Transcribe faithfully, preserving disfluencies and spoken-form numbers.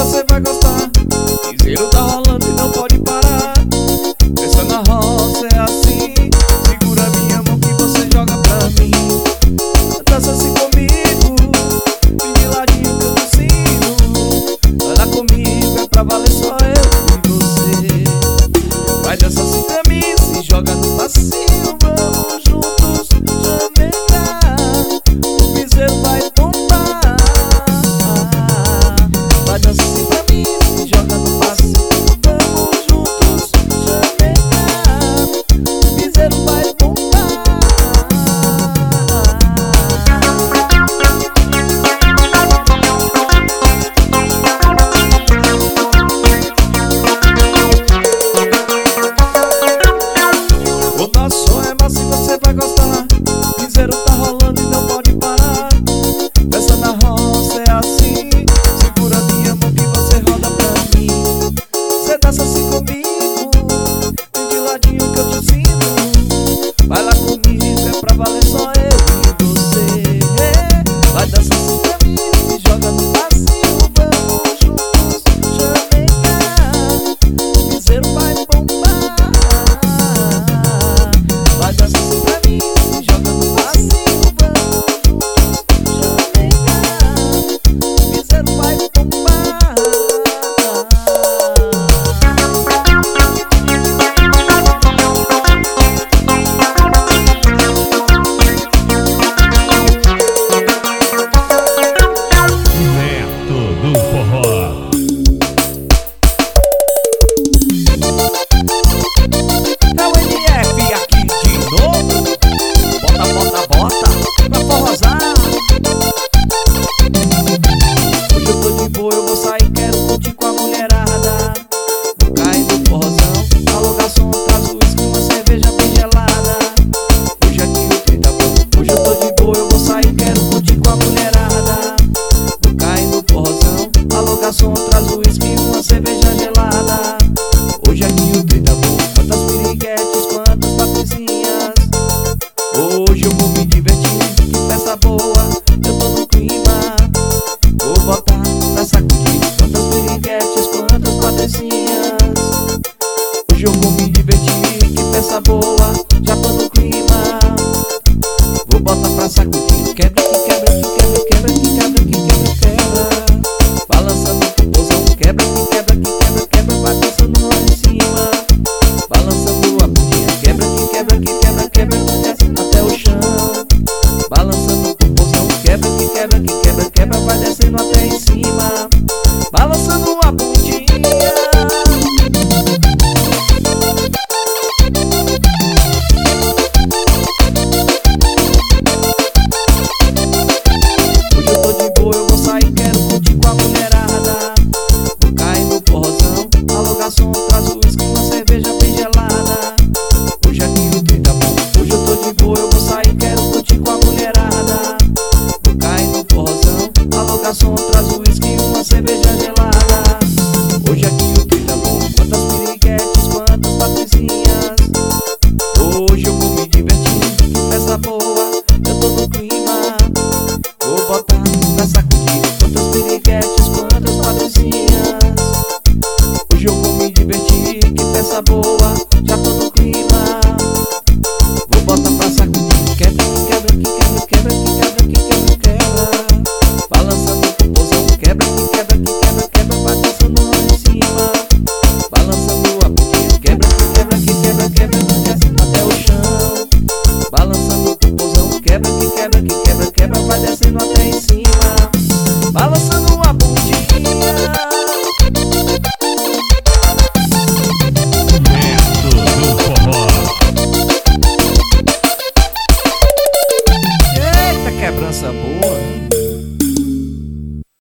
você vai gostar. Piseiro tá rolando e não pode parar. Pensa na roça, é assim. Segura minha mão que você joga pra mim. Dança assim comigo, vem de ladinho que eu te ensino. Olha comigo, é pra valer só eu e você. Vai dançar assim pra mim, se joga no passinho. Vamos juntos chamegar, o piseiro vai bombar. Vai dançar assim pra mim, se joga no passinho. Vamos juntos chamegar, o piseiro vai bombar. O nosso é massa e você vai gostar. Piseiro tá rolando e não pode parar. Festa na roça é assim. Segura minha mão que você roda pra mim. Cê dança assim comigo, vem de ladinho que eu te ensino. Vai lá comigo, é pra valer só eu e você. Vai dançar assim pra mim, se joga no passinho. Vamos juntos chamegar, o piseiro vai bombar. Vai dançar assim pra mim, se joga no passinho. Vamos juntos chamegar, o piseiro vai bombar. Neto do Forró. É o N F aqui de novo. Bota, bota, bota pra forrosar. Hoje eu tô de boa, eu vou sair, quero curtir com a mulherada. Vou cair no forrozão, alugar som, traz o uísque, uma cerveja bem gelada. Hoje aqui o trem tá bom. Hoje eu tô de boa, eu vou sair, quero curtir com a mulherada. Vou cair no forrozão, alugar som, traz o uísque, uma cerveja gelada. Hoje aqui o trem tá bom. Quantas piriguetes, quantas patricinhas. Hoje eu vou me divertir, que festa boa, eu tô no clima. Vou botar pra sacudir. Quantas piriguetes, quantas patricinhas. Hoje eu vou me divertir, que festa boa, já tô no clima. Vou botar pra sacudir. Quebra, que quebra, que quebra, quebra, que quebra, que quebra, quebra. Balançando o popozão. Quebra, que quebra, que quebra, quebra. Vai dançando lá em cima, balançando a bundinha. Quebra, que quebra, que quebra, quebra. Desce até o chão, balançando o popozão. Quebra, que quebra, que quebra, quebra. Vai descendo até em cima, balançando a bundinha. Hoje eu tô de boa, eu vou sair, quero curtir com a mulherada. Vou cair no forrozão, alugar som, traz o uísque, uma cerveja bem gelada. Hoje aqui o trem tá bom. Hoje eu tô de boa, eu vou sair, quero curtir com a mulherada. Vou cair no forrozão, alugar som, traz o uísque, uma cerveja gelada. Hoje aqui o trem tá bom. Quantas piriguetes, quantas patricinhas. Hoje eu vou me divertir, que festa boa, eu tô no clima. Vou botar pra sacudir. Quantas piriguetes, quantas patricinhas. Hoje eu vou me divertir, que festa boa, já